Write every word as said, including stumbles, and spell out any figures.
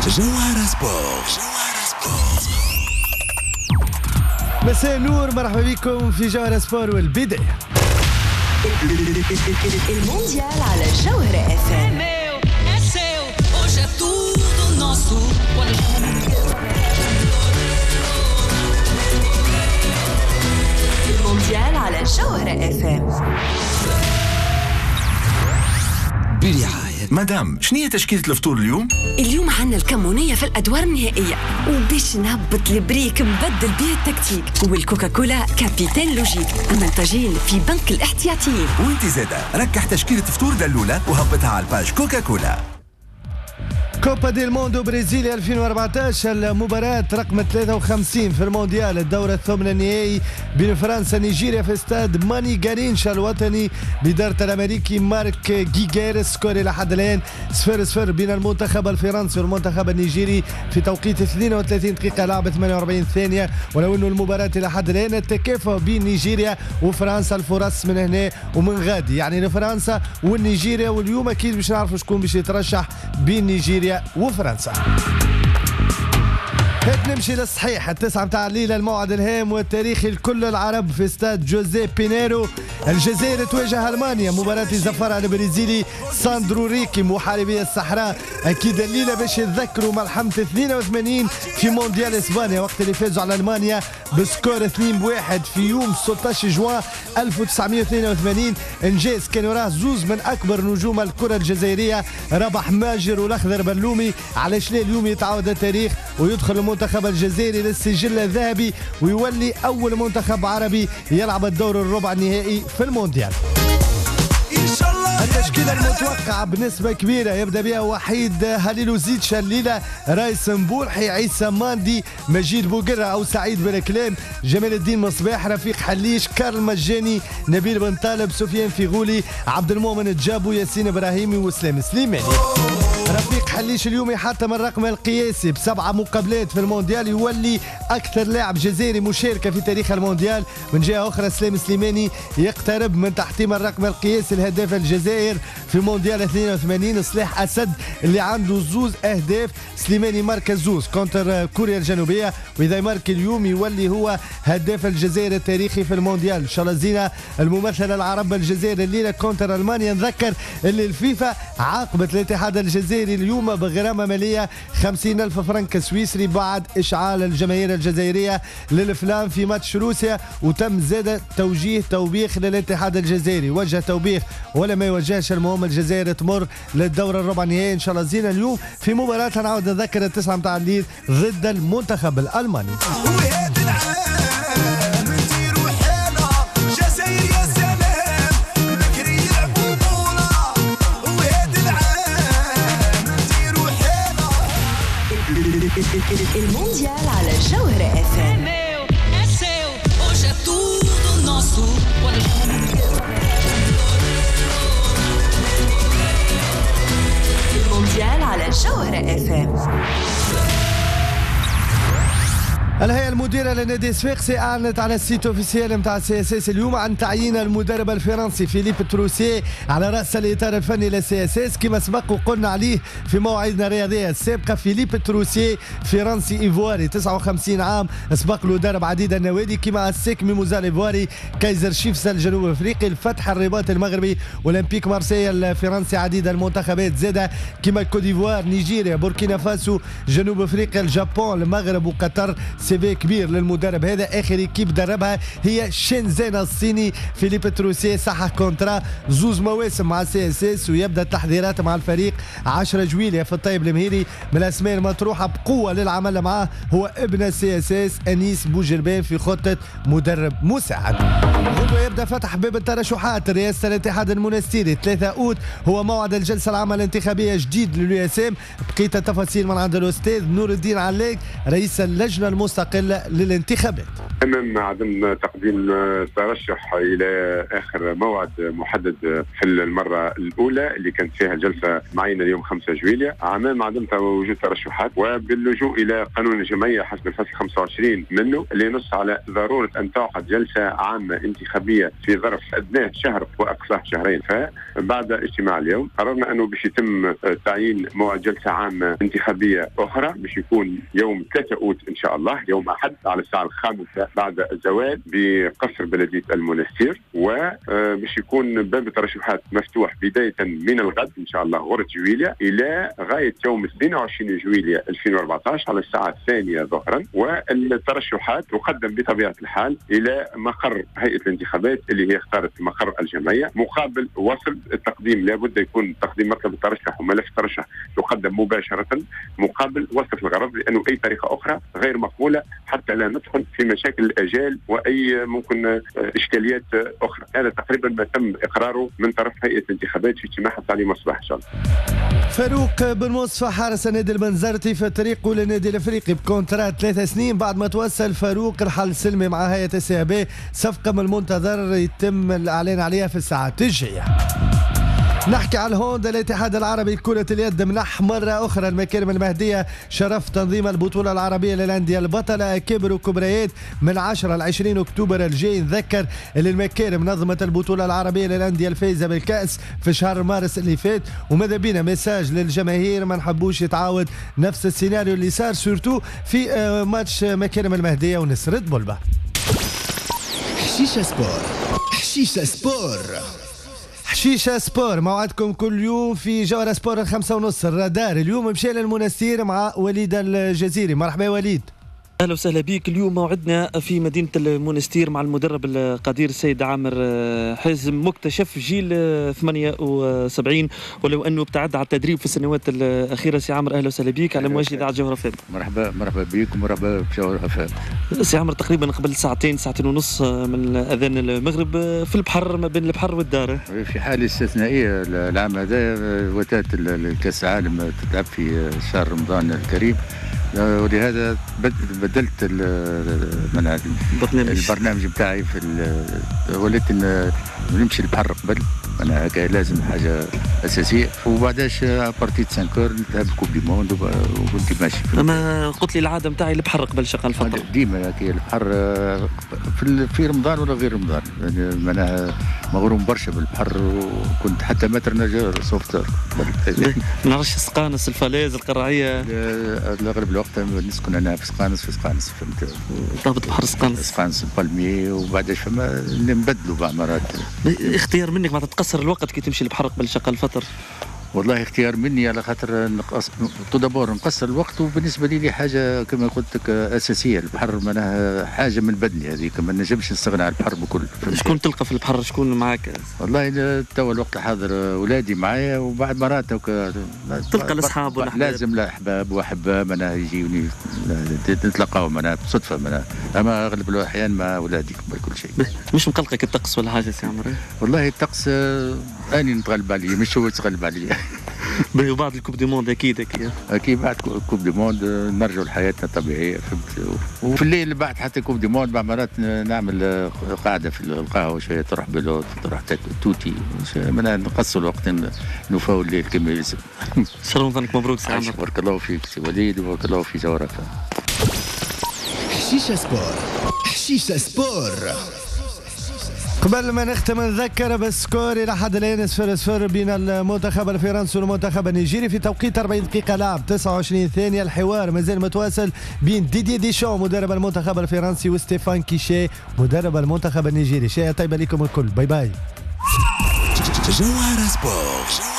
جوهرة سبور. مساء النور، مرحبا بكم في جوهرة سبور والبداية. المونديال على جوهرة اف ام. المونديال على جوهرة اف ام برعاية مدام. شنية تشكيلة الفطور اليوم؟ اليوم عنا الكمونية في الأدوار النهائية، وباش نهبط البريك نبدل بيه التكتيك، والكوكاكولا كابيتان لوجيك المنتجين في بنك الاحتياطيين. وانت زادة ركح تشكيلة فطور دلولة وهبطها على الباج كوكاكولا. كوبا ديل موندو برازيلي ألفين وأربعطاش، المباراة رقم ثلاثة وخمسين في المونديال، الدورة الثامنة النهائي بين فرنسا ونيجيريا في استاد ماني غارينشا الوطني بإدارة الأمريكي مارك جيجير. سكور إلى حد الآن صفر صفر بين المنتخب الفرنسي والمنتخب النيجيري في توقيت اثنين وثلاثين دقيقة لعبة ثمانية وأربعين ثانية، ولو أنه المباراة إلى حد الآن التكافؤ بين نيجيريا وفرنسا، الفرص من هنا ومن غادي، يعني لفرنسا والنيجيريا، واليوم أكيد باش نعرفوا شكون باش يترشح بين نيجيريا وفرنسا. هيك نمشي للصحيح، التسعة متاع الليلة الموعد الهام والتاريخي لكل العرب في استاد جوزيه بينيرو. الجزائر تواجه ألمانيا، مباراة زفرها البرازيلي ساندرو ريكي محاربي الصحراء. أكيد الليلة باش يتذكروا ملحمة اثنين وثمانين في مونديال إسبانيا، وقت اللي فازوا على ألمانيا بسكور اثنين بواحد في يوم ستة عشر جوان ألف وتسعمائة واثنين وثمانين. إنجاز كان وراه زوز من أكبر نجوم الكرة الجزائرية، ربح ماجر والأخضر بلومي. علاش لا اليوم يتعاود التاريخ ويدخل المنتخب الجزائري للسجل الذهبي ويولي أول منتخب عربي يلعب الدور الربع النهائي في المونديال. التشكيلة المتوقعة بنسبة كبيرة يبدأ بها وحيد هاليلوزيتش الليلة، رايس مبولحي، عيسى ماندي، مجيد بوقرة أو سعيد بالكلام، جمال الدين مصباح، رفيق حليش، كارل مجاني، نبيل بن طالب، سفيان فيغولي، عبد المؤمن الجابو، ياسين إبراهيمي وسلام سليماني. رفيق حليش اليوم يحطم الرقم القياسي بسبعة مقابلات في المونديال، يولي أكثر لاعب جزائري مشاركة في تاريخ المونديال. من جهة أخرى سلام سليماني يقترب من تحطيم الرقم القياسي الهداف الجزائر في مونديال اثنين وثمانين. صلاح أسد اللي عنده زوز أهداف، سليماني ماركا زوز كونتر كوريا الجنوبية، وإذا مارك اليوم يولي هو هداف الجزائر التاريخي في المونديال. إن شاء الله زينة الممثل العرب الجزائر الليلة كونتر ألمانيا. نذكر اللي الفيفا عاقبت الاتحاد الجزائري اليوم بغرامة مالية خمسين ألف فرنك سويسري بعد إشعال الجماهير الجزائرية للفلام في ماتش روسيا، وتم زاد توجيه توبيخ للاتحاد الجزائري. وجه توبيخ ولا ما يوجهش، المهم الجزائر تمر للدورة الربع النهائي إن شاء الله زينة اليوم في مباراة نعاود نذكر التسعة متاع الليل ضد المنتخب الألماني. المونديال على جوهرة اف ام. المونديال على جوهرة اف ام. الهيئة المديرة لنادي صفاقسي أعلنت على السيت اوفيسيال نتاع سي اس اس اليوم عن تعيين المدرب الفرنسي فيليب تروسيه على رأس الإطار الفني لسي اس اس، كما سبق وقلنا عليه في مواعيدنا الرياضية السابقة. فيليب تروسيه فرنسي إيفواري تسعة وخمسين عام، سبق له درب عديد النوادي كما السيك ميموزا الإيفواري، كايزر شيفز الجنوب أفريقي، الفتح الرباط المغربي، أولمبيك مارسيل الفرنسي، عديد المنتخبات زادة كما كوديفوار، نيجيريا، بوركينا فاسو، جنوب أفريقيا، اليابان، المغرب وقطر. سيفي كبير للمدرب هذا. اخر اكيب دربها هي شينزين الصيني. فيليب تروسيه صحح كونترا زوز مواسم مع سي اس اس، ويبدا التحضيرات مع الفريق عشرة جويلية في الطيب المهيري. من الاسماء المطروحه بقوه للعمل معاه هو ابن سي اس اس انيس بوجربان في خطه مدرب مساعد. غدوه يبدا فتح باب الترشحات رئاسه الاتحاد المنستيري. ثلاثة أوت هو موعد الجلسه العامه الانتخابيه جديد لليو اس ام. بقيه التفاصيل من عند الاستاذ نور الدين علاق رئيس اللجنه المستقله مستقل للانتخابات. أمام عدم تقديم ترشح إلى آخر موعد محدد في المرة الأولى اللي كانت فيها جلسة معينة اليوم خمسة جويلية، أمام عدم وجود ترشحات وباللجوء إلى قانون الجمعية حسب الفصل خمسة وعشرين منه اللي ينص على ضرورة أن تعقد جلسة عامة انتخابية في ظرف أدناه شهر وأقصاه شهرين. فبعد اجتماع اليوم قررنا أنه باش يتم تعيين موعد جلسة عامة انتخابية أخرى باش يكون يوم ثلاثة أوت إن شاء الله، يوم أحد على الساعة الخامسة بعد الزوال بقصر بلدية المنستير، وباش يكون باب الترشحات مفتوح بداية من الغد إن شاء الله غرة جويلية إلى غاية يوم اثنين وعشرين جويلية ألفين وأربعة عشر على الساعة الثانية ظهرا. والترشحات تقدم بطبيعة الحال إلى مقر هيئة الانتخابات اللي هي اختارت مقر الجمعية، مقابل وصل التقديم لابد يكون تقديم مركب الترشح وملف الترشح يقدم مباشرة مقابل وصل الغرض، لأنه أي طريقة أخرى غير مقبولة حتى لا ندخل في مشاكل الأجال وأي ممكن إشكاليات أخرى. هذا تقريبا ما تم إقراره من طرف هيئة الانتخابات في اجتماعها التالي مصباح إن شاء الله. فاروق بن مصفى حارس النادي المنزرتي في طريقه للنادي الافريقي بكونترات ثلاث سنين بعد ما توصل فاروق رحل سلمي مع هيئة السي بي، صفقة من المنتظر يتم الإعلان عليها في الساعات الجاية. نحكي على الهوندا. الاتحاد العربي لكرة اليد منح مرة أخرى المكارم المهدية شرف تنظيم البطولة العربية للأندية البطلة كبر وكبريات من عشرة ل عشرين أكتوبر الجاي. نذكر اللي المكارم نظمت البطولة العربية للأندية الفائزة بالكأس في شهر مارس اللي فات، وماذا بينا ميساج للجماهير ما نحبوش يتعاود نفس السيناريو اللي صار سورتو في ماتش مكارم المهدية ونسرة بلبة. حشيشة سبور، حشيشة سبور، حشيشة سبور موعدكم كل يوم في جوهرة سبور الخمسة ونص. الرادار اليوم مشى للمنستير مع وليد الجزيري. مرحبا وليد. اهلا وسهلا بك. اليوم موعدنا في مدينه المنستير مع المدرب القدير السيد عامر حازم، مكتشف جيل ثمانية وسبعين ولو انه ابتعد على التدريب في السنوات الاخيره. سي عامر اهلا وسهلا بك على مواجهه اذاعه جوهره فام. مرحبا مرحبا بك ومرحبا بجوهره فام. سي عامر تقريبا قبل ساعتين ساعتين ونص من اذان المغرب في البحر ما بين البحر والدار، في حاله استثنائيه العام هذا وتات الكاس العالم تتلعب في شهر رمضان الكريم، ولهذا بدلت البرنامج بتاعي في وليت نمشي البحر قبل، انا هكا لازم حاجه اساسيه، وبعداش بارتيت سانكور نلعب كوب دي موند وكنت ماشي. اما قلت لي العاده نتاعي البحر قبل شغال فتره ديما هكا البحر في في رمضان ولا غير رمضان، يعني انا مغروم برشا بالبحر، وكنت حتى متر نجار سوفتر نعرفش سقانس الفلاز القرعيه. اغلب الوقت نسكن انا في سقانس في سقانس فهمت، ضابط بحر سقانس سقانس البالمي، وبعداش فما نبدلوا بعض مرات. اختيار منك ما تتقصر الوقت كي تمشي البحر قبل شغال فتره؟ والله اختيار مني على خاطر نقص تدبر نقصر الوقت، وبالنسبه لي لي حاجه كما قلت لك اساسيه. البحر معناها حاجه من بدني هذيك، ما نجمش نستغنى عن البحر بكل. شكون تلقى في البحر؟ شكون معاك؟ والله توا الوقت الحاضر اولادي معايا، وبعد مرات تلقى الاصحاب والاحباب. لازم الاحباب واحباب معناها يجيوني نتلاقاو معناها بصدفه معناها، اما اغلب الاحيان مع اولادي كل شيء. مش مقلقك الطقس ولا حاجه سي عمرو؟ والله الطقس اني نتغلب عليه، مش هو يتغلب عليه. وبعد الكوب دي موند اكيد اكيد اكيد بعد كوب دي موند نرجعوا لحياتنا الطبيعيه، فهمت. وفي الليل بعد حتى كوب دي موند بعد مرات نعمل قاعده في القهوه شويه، تروح بلوت تروح تاكل توتي، نقصوا الوقت نفاو الليل كما يلزم. شكرا لك، مبروك سي عمرو. بارك الله فيك سي وليد، وبارك الله في جوهره. حشيشه سبور، حشيشه سبور. قبل ما نختم نذكر بالسكور الى حد الان صفر صفر بين المنتخب الفرنسي والمنتخب النيجيري في توقيت أربعين دقيقة لعب تسعة وعشرين ثانية. الحوار مازال متواصل بين ديدي ديشان مدرب المنتخب الفرنسي وستيفان كيشي مدرب المنتخب النيجيري. شيء طيبة لكم الكل، باي باي. جوهرة سبور.